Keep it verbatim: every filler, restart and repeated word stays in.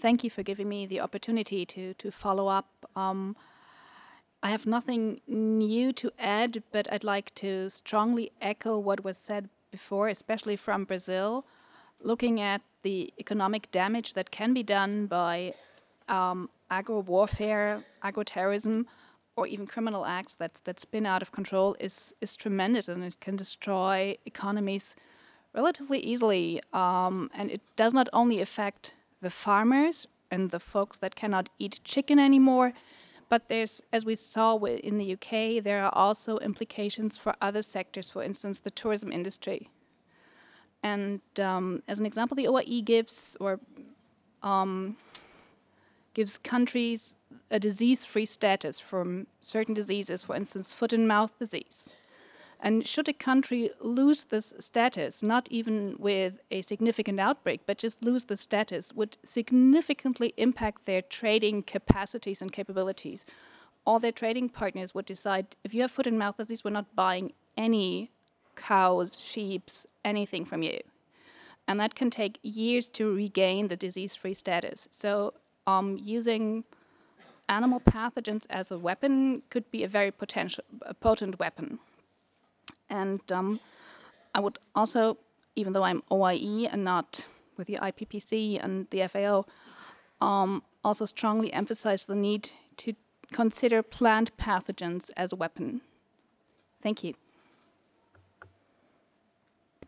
thank you for giving me the opportunity to, to follow up. Um, I have nothing new to add, but I'd like to strongly echo what was said before, especially from Brazil, looking at the economic damage that can be done by um, agro-warfare, agro-terrorism, or even criminal acts that, that spin out of control is, is tremendous, and it can destroy economies relatively easily. Um, and it does not only affect the farmers and the folks that cannot eat chicken anymore, but there's, as we saw wi- in the U K, there are also implications for other sectors, for instance, the tourism industry. And um, as an example, the O I E gives or um, gives countries a disease-free status from certain diseases, for instance, foot and mouth disease. And should a country lose this status, not even with a significant outbreak, but just lose the status, would significantly impact their trading capacities and capabilities. All their trading partners would decide, if you have foot and mouth disease, we're not buying any cows, sheep, anything from you. And that can take years to regain the disease-free status. So um, using animal pathogens as a weapon could be a very potential, a potent weapon. And um, I would also, even though I'm O I E and not with the I P P C and the F A O, um, also strongly emphasize the need to consider plant pathogens as a weapon. Thank you.